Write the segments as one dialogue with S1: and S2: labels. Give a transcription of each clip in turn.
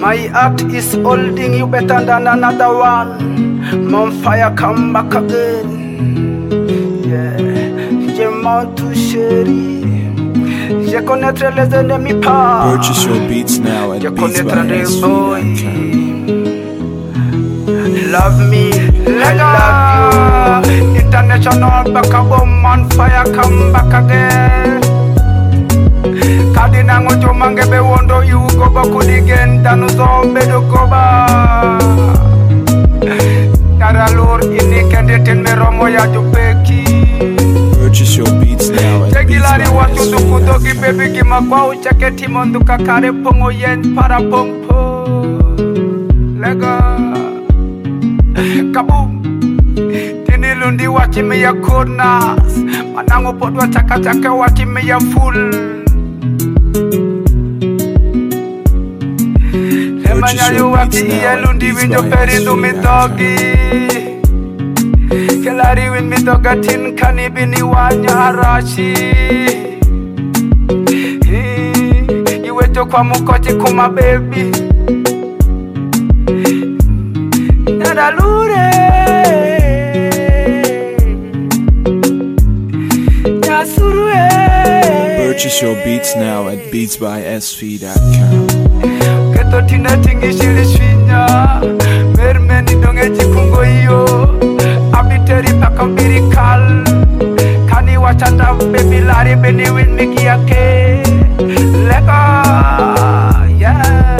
S1: My act is holding you better than another one. Mon fire come back again. Yeah, j'ai monte chérie. Je connaîtrai les ennemis pas.
S2: Purchase your beats now at beatsbysv.com.
S1: Love me, I love you. International back a bomb on fire come back again. Kadina ngojo mangebe wondo you go back again. Tanu zombe do koba. Tara lord ini kende ten me romo ya jupeki.
S2: Purchase your beats now at
S1: Tegilari watu dukudogi
S2: beatsbysv.com.
S1: baby gima kwa uchaketi mondu kakare pongo yen para pongpo. Lega Kaboom Tini lundi wakime ya corners Manango podwa chaka wakime ya full Lemanya yu waki ya lundi winjo perindu mitogi Kelari win mitoga tin kanibini wanya harashi Iweto kwa mukoti kuma baby Nadalure Nasurue.
S2: Purchase your beats now at beatsbysv.com.
S1: Keto tina tingi shiri shinya Mermeni donge jikungo iyo Abiteri paka mbirikal Kani wachanda baby lari beni win miki yake Lega Yeah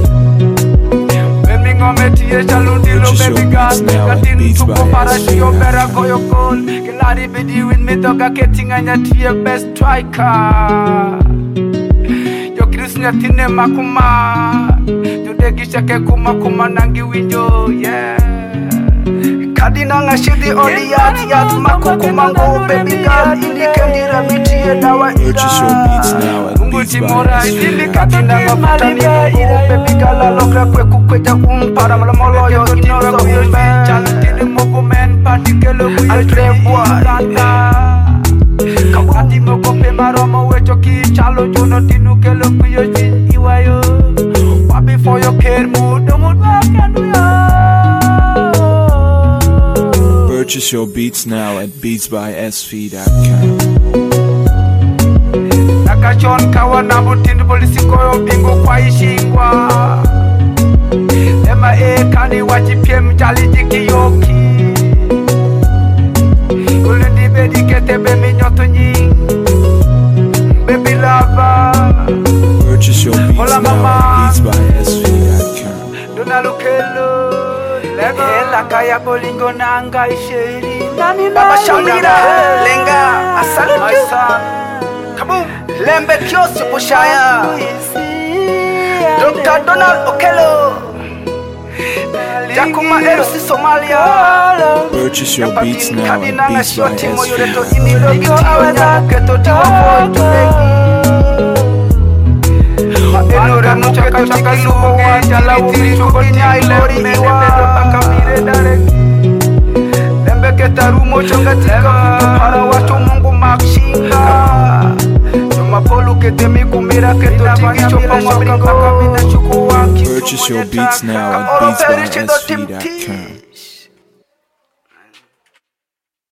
S1: Memi ngometi ye chalundi lo baby girl Katin tuko parashi yo bera koyo kol Kelari bedi win me doga ketinga nyati ye best striker Yo krisnya tine makuma Judegi shake kuma nangi winjo yeah Kadina nga shidi oli yat makukumango baby girl Ili kendira miti ye dawa ira
S2: Purchase your beats now at
S1: Ili
S2: beatsbysv.com.
S1: kadina nga mutani baby girl alokra kwe kukweja para molo yo inoro kumbe Chantini mokumen patikelo kuyo chanta Kakati mokope maromo wecho ki chalo jono tinu kelo kuyo chin iwayo Wabi for your care mood wakandu ya
S2: Purchase your beats now at beatsbysv.com.
S1: Nakachon kawa na mutindi polisi koyo bingo kwa ishingwa Ema kani wachipie mjali jiki yoki Ulendi bedi kete be nyoto nying Baby lover
S2: Purchase your beats
S1: Hola,
S2: now
S1: mama.
S2: at beatsbysv.com.
S1: Dona lukelo Ela kaya bolingo nanga isheri Baba Shamira Lenga Asante my son Kaboom Lembe Kiosi Pushaya Dr. Donald Okello Jakuma Erusi Somalia
S2: Purchase your beats now at beatsbysv.com.
S1: Enora no chaka chaka lume jala uri chukoni ailori iwa Lembe ketarumo chonga tika para watu mungu makshinga Choma polu ketemi kumira keto tiki chopa mwabringo kamina chukuwa
S2: Purchase your beats now at beatsbysv.com.